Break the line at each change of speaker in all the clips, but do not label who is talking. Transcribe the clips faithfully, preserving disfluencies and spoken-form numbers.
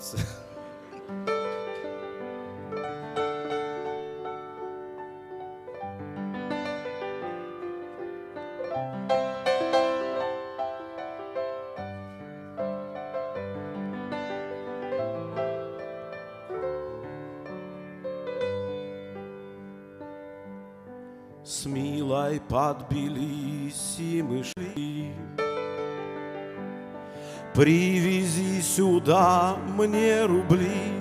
нравится. С милой под Тбилиси мы шли. Привези сюда мне рубли,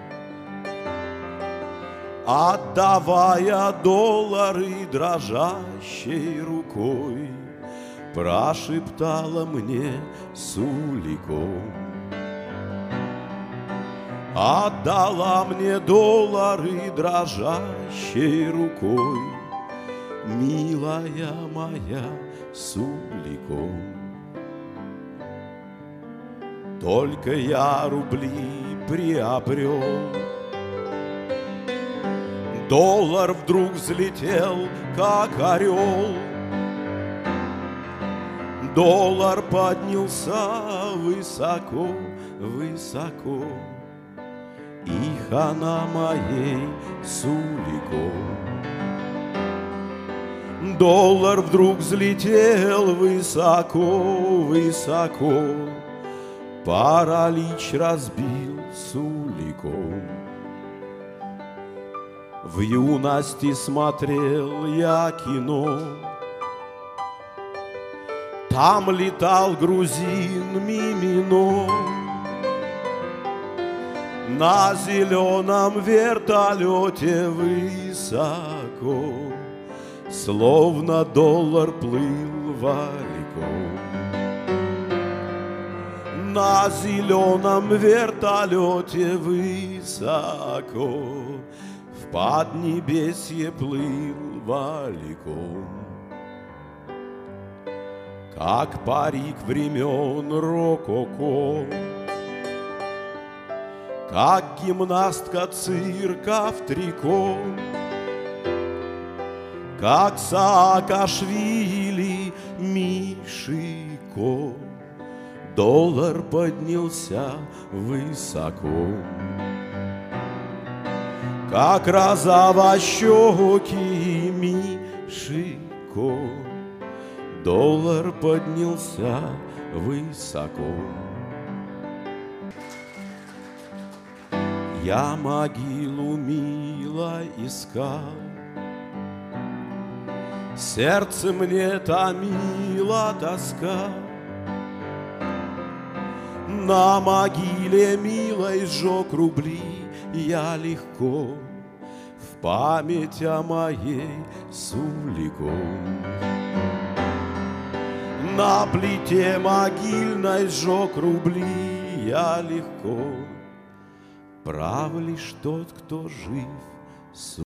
отдавая доллары дрожащей рукой, прошептала мне Сулико. Отдала мне доллары дрожащей рукой, милая моя Сулико. Только я рубли приобрел, доллар вдруг взлетел, как орел. Доллар поднялся высоко, высоко, и хана моей Сулико. Доллар вдруг взлетел высоко, высоко, паралич разбил Сулико. В юности смотрел я кино, там летал грузин Мимино на зеленом вертолете высоко, словно доллар плыл валиком. На зеленом вертолете высоко в поднебесье плыл валиком. Как парик времен рококо, как гимнастка цирка в трико, как Саакашвили Мишико. Доллар поднялся высоко, как розовощекий Мишико. Доллар поднялся высоко. Я могилу мило искал, сердце мне томила тоска. На могиле милой сжег рубли я легко, в память о моей Сулико. На плите могильной сжег рубли я легко, прав лишь тот, кто жив.